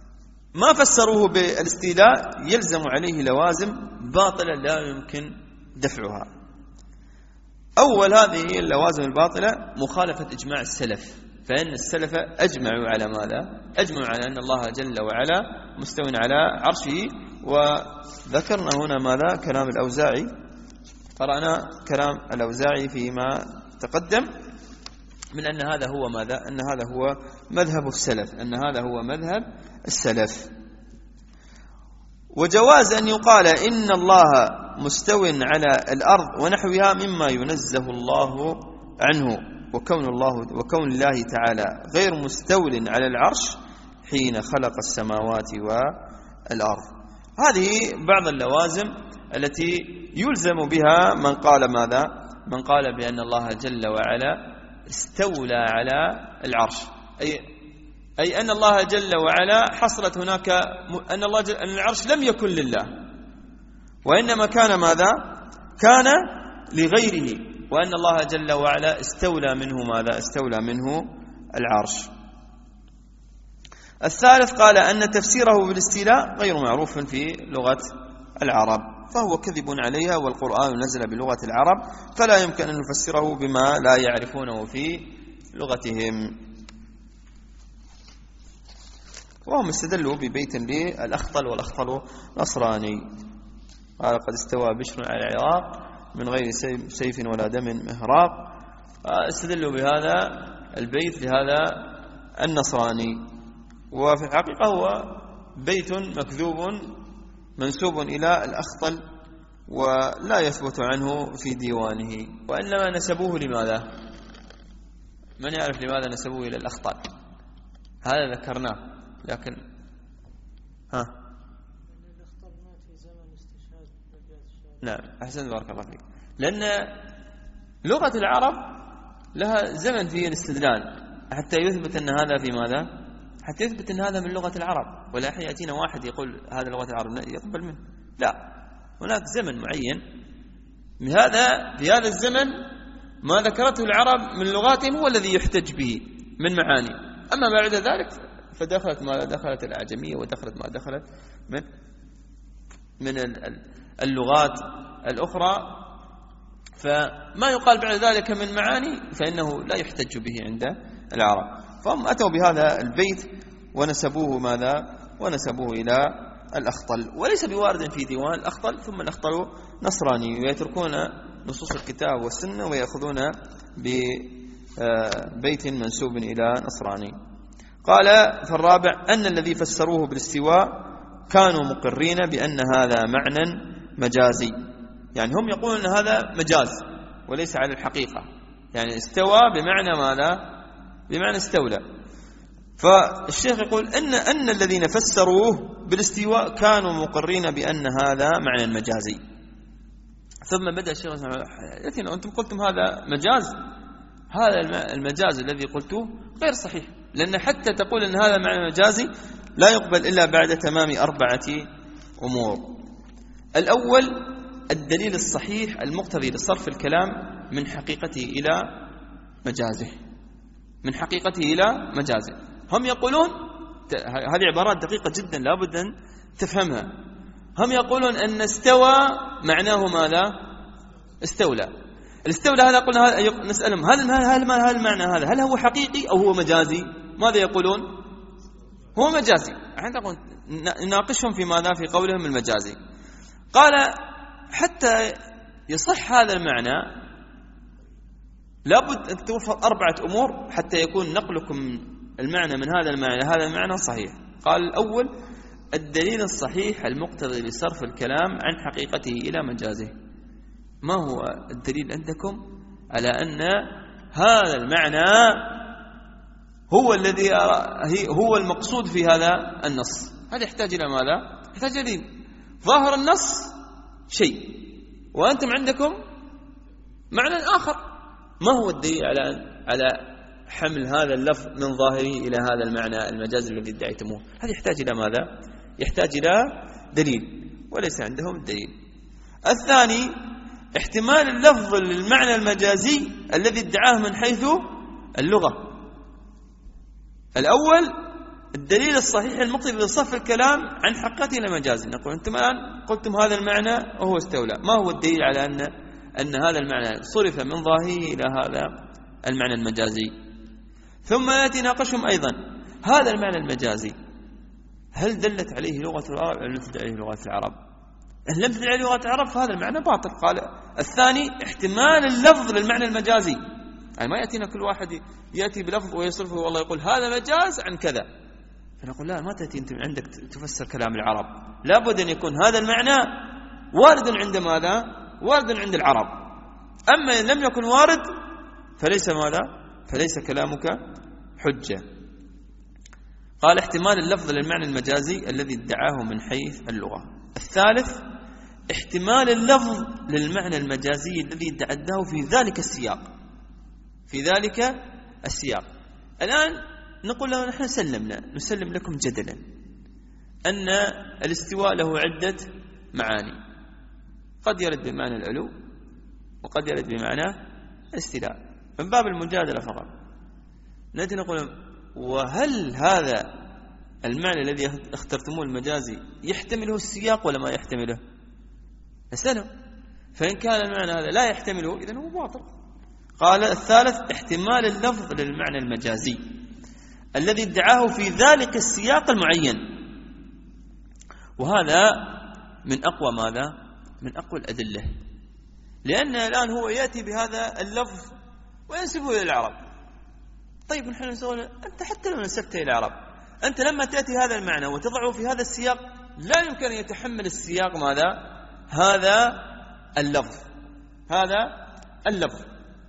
ما فسروه بالاستيلاء يلزم عليه لوازم باطلة لا يمكن دفعها. أول هذه اللوازم الباطلة مخالفة إجماع السلف، فإن السلف أجمعوا على ماذا؟ أجمعوا على أن الله جل وعلا مستو على عرشه. وذكرنا هنا ماذا؟ كلام الأوزاعي، قرأنا كلام الأوزاعي فيما تقدم من أن هذا هو ماذا؟ أن هذا هو مذهب السلف، أن هذا هو مذهب السلف. وجواز أن يقال إن الله مستو على الأرض ونحوها مما ينزه الله عنه، وكون الله وكون الله تعالى غير مستول على العرش حين خلق السماوات والأرض. هذه بعض اللوازم التي يلزم بها من قال ماذا؟ من قال بأن الله جل وعلا استولى على العرش، أي أي أن الله جل وعلا حصلت هناك أن الله جل أن العرش لم يكن لله، وإنما كان ماذا؟ كان لغيره، وأن الله جل وعلا استولى منه ماذا؟ استولى منه العرش. الثالث قال أن تفسيره بالاستيلاء غير معروف في لغة العرب، فهو كذب عليها، والقرآن نزل بلغة العرب فلا يمكن أن نفسره بما لا يعرفونه في لغتهم. وهم استدلوا ببيت للأخطل، والأخطل نصراني، قال قد استوى بشر على العراق من غير سيف ولا دم مهراق. استدلوا بهذا البيت لهذا النصراني، وفي الحقيقة هو بيت مكذوب منسوب إلى الأخطل ولا يثبت عنه في ديوانه، وإنما نسبوه لماذا؟ من يعرف لماذا نسبوه إلى الأخطل؟ هذا ذكرناه، لكن ها نعم أحسن بارك الله فيك. لأن لغة العرب لها زمن في الاستدلال حتى يثبت أن هذا في ماذا؟ حتى يثبت أن هذا من لغة العرب. ولا حين يأتينا واحد يقول هذا لغة العرب يقبل منه، لا، هناك زمن معين، هذا في هذا الزمن ما ذكرته العرب من لغاتهم هو الذي يحتج به من معاني. أما بعد ذلك فدخلت ما دخلت الأعجمية ودخلت ما دخلت من من اللغات الأخرى، فما يقال بعد ذلك من معاني فإنه لا يحتج به عند العرب. فهم أتوا بهذا البيت ونسبوه ماذا؟ ونسبوه إلى الأخطل، وليس بوارد في ديوان الأخطل. ثم الأخطل نصراني، ويتركون نصوص الكتاب والسنة ويأخذون ببيت منسوب إلى نصراني. قال فالرابع أن الذي فسروه بالاستواء كانوا مقرين بأن هذا معنى مجازي، يعني هم يقولون أن هذا مجاز وليس على الحقيقة، يعني استوى بمعنى ماذا؟ بمعنى استولى. فالشيخ يقول أن أن الذين فسروه بالاستواء كانوا مقرين بأن هذا معنى مجازي. ثم بدأ الشيخ لكن أنتم قلتم هذا مجاز، هذا المجاز الذي قلته غير صحيح، لأن حتى تقول أن هذا معنى مجازي لا يقبل إلا بعد تمام أربعة أمور. الأول الدليل الصحيح المقتضي لصرف الكلام من حقيقته إلى مجازه، من حقيقته إلى مجازه. هم يقولون هذه عبارات دقيقة جدا لابد أن تفهمها. هم يقولون أن استوى معناه ماذا؟ استولى. الاستولى هذا قلنا نسألهم هل هل هل المعنى هذا هل هو حقيقي أو هو مجازي؟ ماذا يقولون؟ هو مجازي. احنا نناقشهم في ماذا؟ في قولهم المجازي. قال حتى يصح هذا المعنى لابد أن توفر أربعة أمور حتى يكون نقلكم المعنى من هذا المعنى هذا المعنى صحيح. قال الأول الدليل الصحيح المقتضي لصرف الكلام عن حقيقته إلى مجازه. ما هو الدليل عندكم على أن هذا المعنى هو الذي هو المقصود في هذا النص؟ هذا يحتاج إلى ماذا؟ يحتاج دليل. ظاهر النص شيء وأنتم عندكم معنى آخر. ما هو الدليل على على حمل هذا اللفظ من ظاهره إلى هذا المعنى المجاز الذي ادعيتموه؟ هذا يحتاج إلى ماذا؟ يحتاج إلى دليل، وليس عندهم الدليل. الثاني احتمال اللفظ للمعنى المجازي الذي ادعاه من حيث اللغة. الأول الدليل الصحيح المقتضي لصرف الكلام عن حقيقته إلى مجازي. نقول أنتم الآن قلتم هذا المعنى وهو استولى، ما هو الدليل على أن أن هذا المعنى صرف من ظاهره إلى هذا المعنى المجازي؟ ثم يأتي ناقشهم أيضا هذا المعنى المجازي هل دلت عليه لغة العرب أو لم تدل عليه لغة العرب؟ إن لم تدل عليه لغة العرب فهذا المعنى باطل. قال الثاني احتمال اللفظ للمعنى المجازي، يعني ما يأتينا كل واحد يأتي بلفظ ويصرفه والله يقول هذا مجاز عن كذا، فنقول لا، ما تأتي أنت عندك تفسر كلام العرب، لابد أن يكون هذا المعنى وارد عند ماذا؟ وارد عند العرب. أما إن لم يكن وارد فليس ماذا؟ فليس كلامك حجة. قال احتمال اللفظ للمعنى المجازي الذي ادعاه من حيث اللغة. الثالث احتمال اللفظ للمعنى المجازي الذي ادعاه في ذلك السياق، في ذلك السياق. الآن نقول له نحن سلمنا نسلم لكم جدلا أن الاستواء له عدة معاني، قد يرد بمعنى العلو وقد يرد بمعنى الاستيلاء، من باب المجادلة فقط. نأتي نقول وهل هذا المعنى الذي اخترتموه المجازي يحتمله السياق ولا ما يحتمله؟ نسأله. فإن كان المعنى هذا لا يحتمله إذن هو باطل. قال الثالث احتمال اللفظ للمعنى المجازي الذي ادعاه في ذلك السياق المعين، وهذا من أقوى ماذا؟ من أقوى الأدلة، لأن الآن هو يأتي بهذا اللفظ وينسبه إلى العرب. طيب نحن نقول أنت حتى لو نسبته إلى العرب، أنت لما تأتي هذا المعنى وتضعه في هذا السياق لا يمكن أن يتحمل السياق ماذا؟ هذا اللفظ، هذا اللفظ.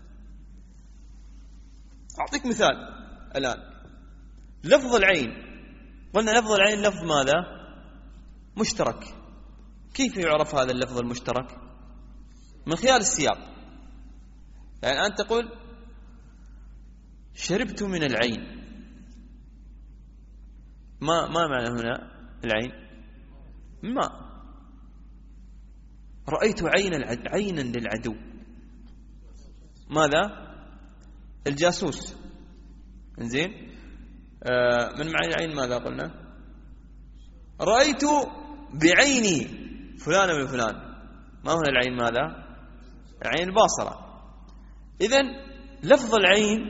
أعطيك مثال الآن، لفظ العين، قلنا لفظ العين لفظ ماذا؟ مشترك. كيف يعرف هذا اللفظ المشترك؟ من خلال السياق. يعني أنت تقول شربت من العين، ما ما معنى هنا العين؟ ماء. رأيت عين العد... عينا للعدو، ماذا؟ الجاسوس. إنزين آه من معنى العين ماذا قلنا؟ رأيت بعيني فلان من فلان، ما هنا العين ماذا؟ العين الباصرة. إذن لفظ العين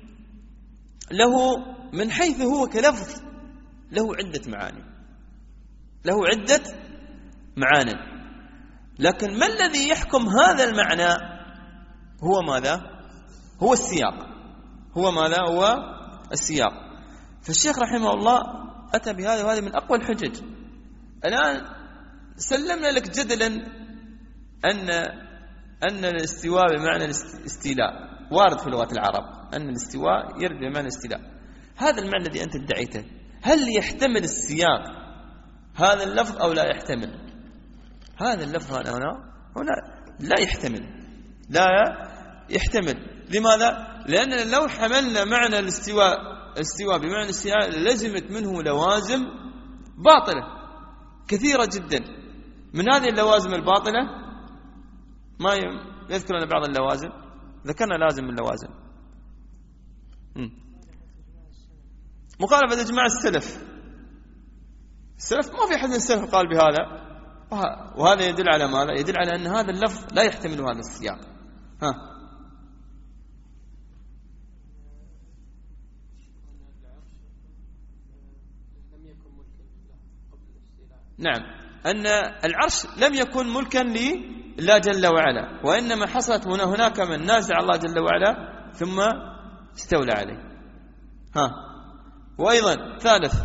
له من حيث هو كلفظ له عدة معاني، له عدة معاني، لكن ما الذي يحكم هذا المعنى؟ هو ماذا؟ هو السياق. هو ماذا؟ هو السياق. فالشيخ رحمه الله أتى بهذا، وهذا من أقوى الحجج. الآن سلمنا لك جدلا أن أن الاستواء بمعنى الاستيلاء وارد في لغة العرب، أن الاستواء يرد بمعنى الاستيلاء. هذا المعنى الذي أنت ادعيته هل يحتمل السياق هذا اللفظ أو لا يحتمل؟ هذا اللفظ هنا هنا لا يحتمل، لا يحتمل. لماذا؟ لأن لو حملنا معنى الاستواء الاستواء بمعنى الاستيلاء لزمت منه لوازم باطلة كثيرة جدا. من هذه اللوازم الباطلة ما يذكر لنا بعض اللوازم، ذكرنا لازم من اللوازم مخالفة إجماع السلف. السلف ما في أحد من السلف قال بهذا، وهذا يدل على ماذا؟ يدل على أن هذا اللفظ لا يحتمل هذا السياق. ها نعم، أن العرش لم يكن ملكا لله جل وعلا، وإنما حصلت هنا هناك من نازع الله جل وعلا ثم استولى عليه. ها وأيضا ثالث،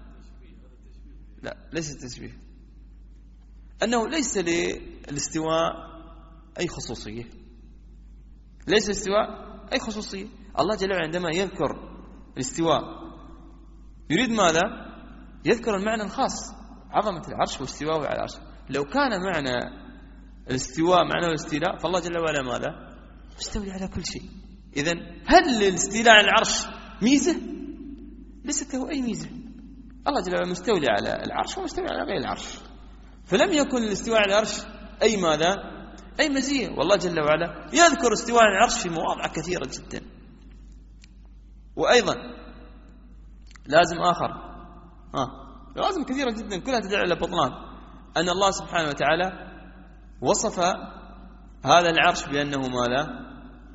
لا ليس التشبيه، أنه ليس للاستواء أي خصوصية، ليس الاستواء أي خصوصية. الله جل وعلا عندما يذكر الاستواء يريد ماذا؟ يذكر المعنى الخاص، عظمة العرش واستواءه على العرش. لو كان معنى الاستواء معنى الاستيلاء فالله جل وعلا ماذا؟ مستولي على كل شيء. إذن هل الاستيلاء على العرش ميزة؟ ليست له أي ميزة. الله جل وعلا مستولي على العرش ومستولي على غير العرش، فلم يكن الاستواء على العرش أي ماذا؟ أي مزية. والله جل وعلا يذكر استواء على العرش في مواضع كثيرة جدا. وأيضا لازم آخر ها لوازم كثيرة جدا كلها تدل على بطلان أن الله سبحانه وتعالى وصف هذا العرش بأنه ماذا؟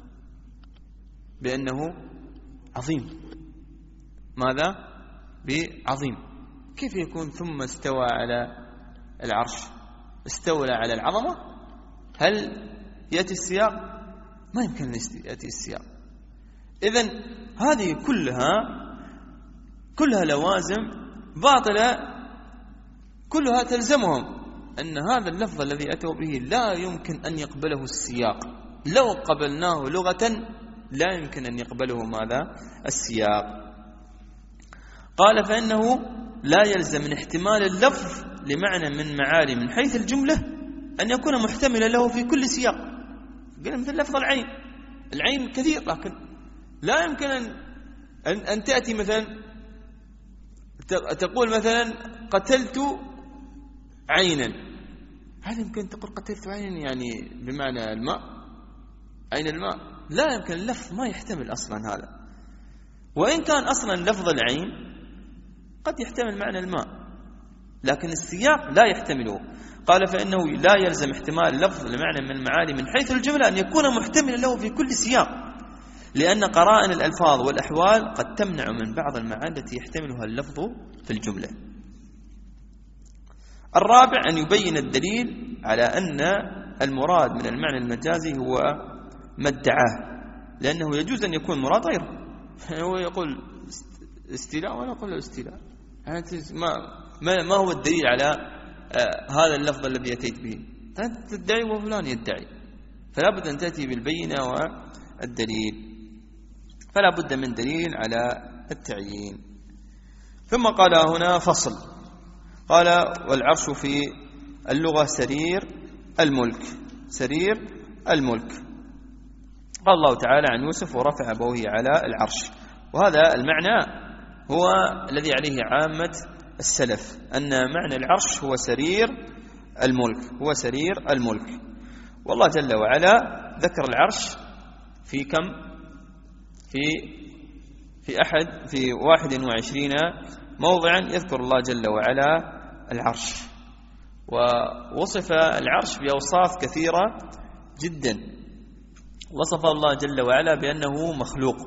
بأنه عظيم. ماذا؟ بعظيم. كيف يكون ثم استوى على العرش؟ استولى على العظمة؟ هل يأتي السياق؟ ما يمكن أن يأتي السياق. إذن هذه كلها كلها لوازم باطلة، كلها تلزمهم أن هذا اللفظ الذي أتوا به لا يمكن أن يقبله السياق. لو قبلناه لغة لا يمكن أن يقبله ماذا؟ السياق. قال فإنه لا يلزم من احتمال اللفظ لمعنى من معاني من حيث الجملة أن يكون محتملا له في كل سياق. قلنا مثل لفظ العين، العين كثير، لكن لا يمكن أن, أن, أن تأتي مثلا تقول مثلا قتلت عينا، هل يمكن تقول قتلت عينا يعني بمعنى الماء، عين الماء؟ لا يمكن، اللفظ ما يحتمل أصلا هذا. وإن كان أصلا لفظ العين قد يحتمل معنى الماء، لكن السياق لا يحتمله. قال فإنه لا يلزم احتمال لفظ لمعنى من المعاني من حيث الجملة أن يكون محتملا له في كل سياق، لأن قرائن الألفاظ والأحوال قد تمنع من بعض المعاني التي يحتملها اللفظ في الجملة. الرابع أن يبين الدليل على أن المراد من المعنى المجازي هو ما ادعاه، لأنه يجوز أن يكون مراد غيره. هو يقول استيلاء وأنا أقول له استيلاء، ما ما هو الدليل على آه هذا اللفظ الذي أتيت به؟ أنت تدعي وفلان يدعي، فلا بد أن تأتي بالبينة والدليل، فلا بد من دليل على التعيين. ثم قال هنا فصل، قال والعرش في اللغة سرير الملك، سرير الملك. قال الله تعالى عن يوسف ورفع أبويه على العرش، وهذا المعنى هو الذي عليه عامة السلف، أن معنى العرش هو سرير الملك، هو سرير الملك. والله جل وعلا ذكر العرش في كم؟ في في أحد في واحد وعشرين موضعا يذكر الله جل وعلا العرش، ووصف العرش بأوصاف كثيرة جدا. وصف الله جل وعلا بأنه مخلوق،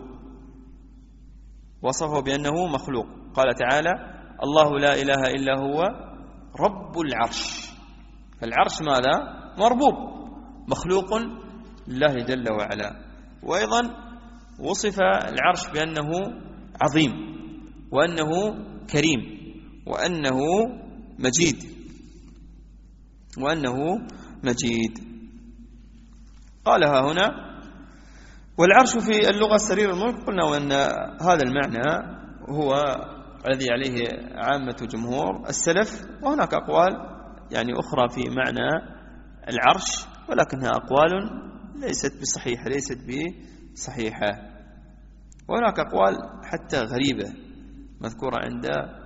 وصفه بأنه مخلوق. قال تعالى الله لا إله إلا هو رب العرش، فالعرش ماذا؟ مربوب، مخلوق لله جل وعلا. وأيضا وصف العرش بأنه عظيم، وأنه كريم، وأنه مجيد، وأنه مجيد. قالها هنا والعرش في اللغة سرير الملك. قلنا وأن هذا المعنى هو الذي عليه عامة جمهور السلف، وهناك أقوال يعني أخرى في معنى العرش، ولكنها أقوال ليست بصحيحة، ليست بصحيحة. وهناك أقوال حتى غريبة مذكورة عند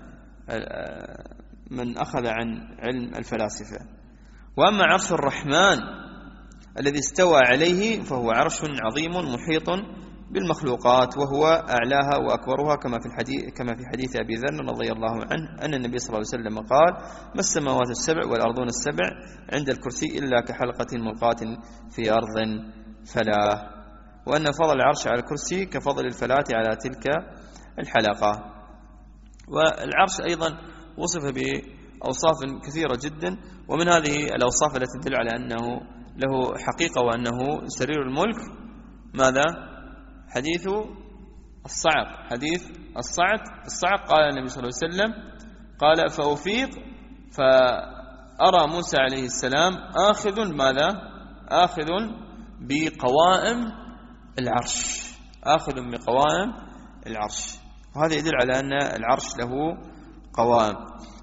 من أخذ عن علم الفلاسفة. وأما عرش الرحمن الذي استوى عليه فهو عرش عظيم محيط بالمخلوقات، وهو أعلاها وأكبرها، كما في الحديث كما في حديث أبي ذر رضي الله عنه أن النبي صلى الله عليه وسلم قال: ما السماوات السبع والأرضون السبع عند الكرسي إلا كحلقة ملقاة في أرض فلاة، وأن فضل العرش على الكرسي كفضل الفلاة على تلك الحلقة. والعرش أيضا وصف بأوصاف كثيرة جدا، ومن هذه الأوصاف التي تدل على أنه له حقيقة وأنه سرير الملك ماذا؟ حديث الصعق، حديث الصعق الصعق قال النبي صلى الله عليه وسلم قال: فأفيق فأرى موسى عليه السلام آخذ ماذا؟ آخذ بقوائم العرش، آخذ بقوائم العرش. وهذا يدل على أن العرش له قوائم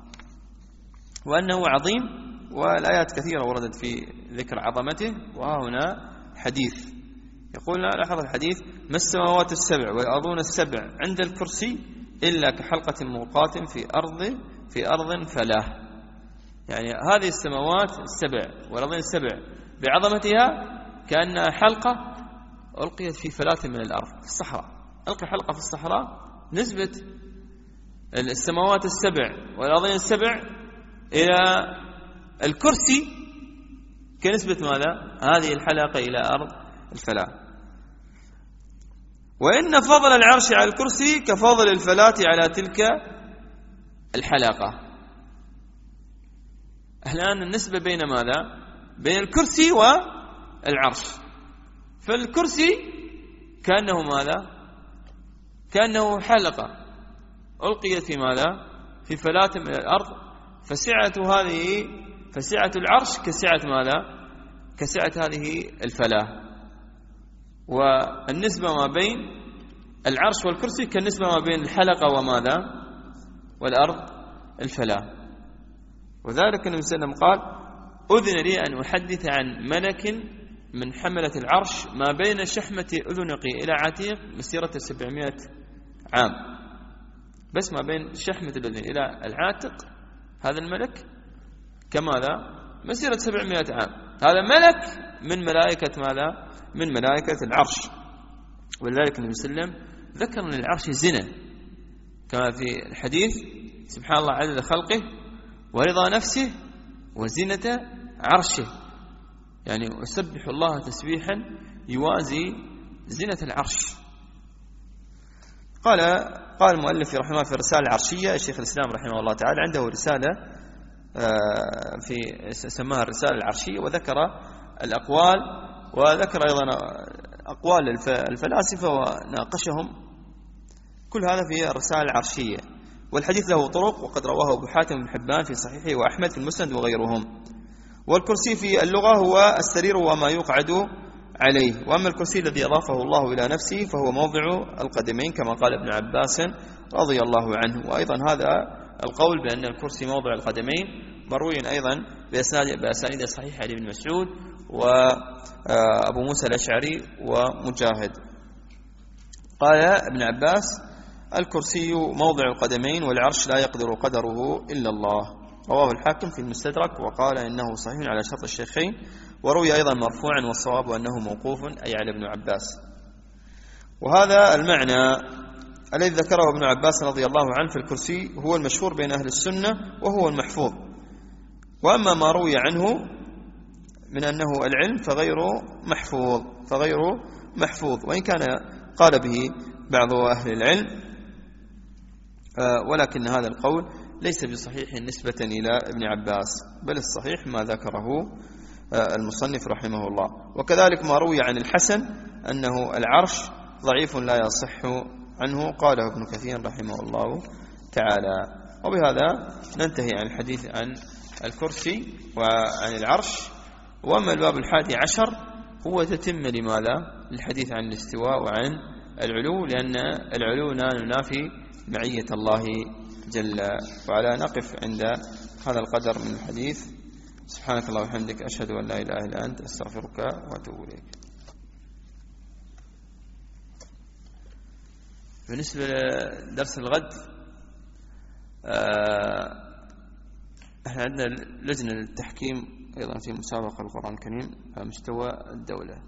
وأنه عظيم، والآيات كثيرة وردت في ذكر عظمته. وهنا حديث يقول لاحظ الحديث: ما السماوات السبع والأرضون السبع عند الكرسي إلا كحلقة ملقاة في أرض في أرض فلاة. يعني هذه السماوات السبع والأرضين السبع بعظمتها كأنها حلقة ألقيت في فلاة من الأرض في الصحراء. ألقي حلقة في الصحراء، نسبة السماوات السبع والأرضين السبع إلى الكرسي كنسبة ماذا؟ هذه الحلقة إلى أرض الفلاة. وإن فضل العرش على الكرسي كفضل الفلاة على تلك الحلقة. الآن النسبة بين ماذا؟ بين الكرسي والعرش. فالكرسي كأنه ماذا؟ كأنه حلقة ألقيت في ماذا؟ في فلاة من الأرض، فسعة هذه فسعة العرش كسعة ماذا؟ كسعة هذه الفلاة. والنسبة ما بين العرش والكرسي كالنسبة ما بين الحلقة وماذا؟ والأرض الفلاة. وذلك النبي صلى الله عليه وسلم قال: أذن لي أن أحدث عن ملك من حملة العرش ما بين شحمة أذنقي إلى عتيق مسيرة سبعمائة عام. بس ما بين شحمة الأذن إلى العاتق هذا الملك كماذا؟ مسيرة سبعمائة عام. هذا ملك من ملائكة ماذا؟ من ملائكة العرش. ولذلك النبي صلى الله عليه وسلم ذكر أن العرش زنا، كما في الحديث: سبحان الله عدد خلقه ورضا نفسه وزنة عرشه. يعني أسبح الله تسبيحا يوازي زنة العرش. قال قال المؤلف رحمه الله في الرسالة العرشية، الشيخ الإسلام رحمه الله تعالى عنده رسالة في سماها الرسالة العرشية، وذكر الأقوال، وذكر أيضا أقوال الفلاسفة وناقشهم، كل هذا في الرسالة العرشية. والحديث له طرق، وقد رواه أبو حاتم بن حبان في صحيحه وأحمد في المسند وغيرهم. والكرسي في اللغة هو السرير وما يقعد عليه. وأما الكرسي الذي أضافه الله إلى نفسه فهو موضع القدمين كما قال ابن عباس رضي الله عنه. وأيضا هذا القول بأن الكرسي موضع القدمين مروي أيضا بأسانيد صحيحة لابن مسعود وأبو موسى الأشعري ومجاهد. قال ابن عباس: الكرسي موضع القدمين والعرش لا يقدر قدره إلا الله. رواه الحاكم في المستدرك وقال إنه صحيح على شرط الشيخين. وروي أيضا مرفوعا، والصواب أنه موقوف أي على ابن عباس. وهذا المعنى الذي ذكره ابن عباس رضي الله عنه في الكرسي هو المشهور بين أهل السنة وهو المحفوظ. وأما ما روي عنه من أنه العلم فغيره محفوظ فغيره محفوظ وإن كان قال به بعض أهل العلم، ولكن هذا القول ليس بصحيح نسبة إلى ابن عباس، بل الصحيح ما ذكره المصنف رحمه الله. وكذلك ما روي عن الحسن أنه العرش ضعيف لا يصح عنه، قاله ابن كثير رحمه الله تعالى. وبهذا ننتهي عن الحديث عن الكرسي وعن العرش. وأما الباب الحادي عشر هو تتم لماذا؟ للحديث عن الاستواء وعن العلو، لأن العلو لا ينافي معية الله جل وعلا. نقف عند هذا القدر من الحديث. سبحانك اللهم وبحمدك، أشهد أن لا إله إلا أنت، أستغفرك وأتوب إليك. بالنسبة لدرس الغد، احنا عندنا لجنة للتحكيم أيضا في مسابقة القرآن الكريم على مستوى الدولة.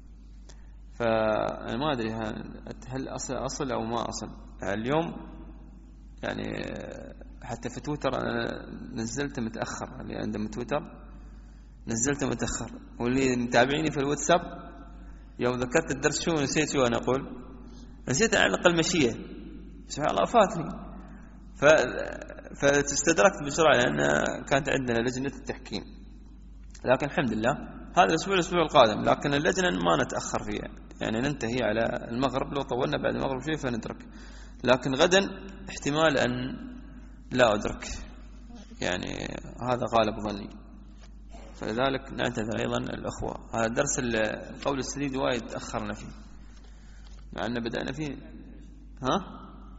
فأنا ما أدري هل أصل أصل أو ما أصل اليوم. يعني حتى في تويتر أنا نزلت متأخر، اللي عندهم تويتر نزلت متأخر، واللي متابعيني في الواتساب يوم ذكرت الدرس شو نسيت شو أنا أقول، نسيت أعلق المشية. سبحان الله فاتني، ف... فاستدركت بسرعة لأن كانت عندنا لجنة التحكيم. لكن الحمد لله هذا الأسبوع الأسبوع القادم، لكن اللجنة ما نتأخر فيها، يعني ننتهي على المغرب، لو طولنا بعد المغرب شيء فندرك. لكن غدا احتمال أن لا أدرك، يعني هذا غالب ظني، فلذلك نعتذر أيضا الأخوة. هذا درس القول السديد وايد تأخرنا فيه، مع أن بدأنا فيه. ها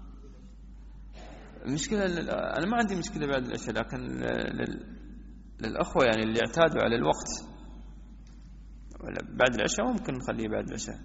المشكلة أنا ما عندي مشكلة بعد العشاء، لكن للأخوة يعني اللي اعتادوا على الوقت بعد العشاء ممكن نخليه بعد العشاء.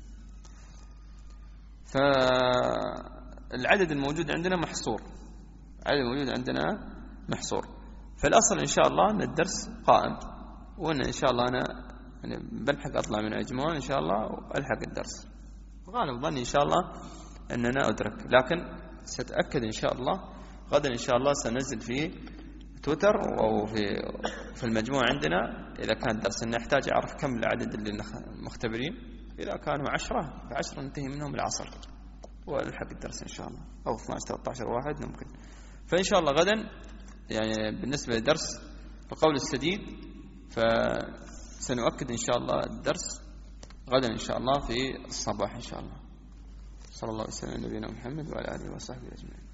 فالعدد الموجود عندنا محصور، العدد الموجود عندنا محصور. فالأصل إن شاء الله أن الدرس قائم، وأن إن شاء الله أنا يعني بلحق أطلع من عجمان إن شاء الله وألحق الدرس. غالب ظني إن شاء الله أننا أدرك، لكن ستأكد إن شاء الله. غدا إن شاء الله سننزل في تويتر أو في في المجموعة عندنا إذا كان درس، نحتاج أعرف كم العدد اللي المختبرين. إذا كانوا عشرة فعشرة ننتهي منهم العصر والحق الدرس إن شاء الله، أو اثنا عشر ثلاثة عشر واحد ممكن. فإن شاء الله غدا يعني بالنسبة لدرس القول السديد فسنؤكد إن شاء الله الدرس غدا إن شاء الله في الصباح إن شاء الله. صلى الله عليه وسلم نبينا محمد وعلى آله وصحبه أجمعين.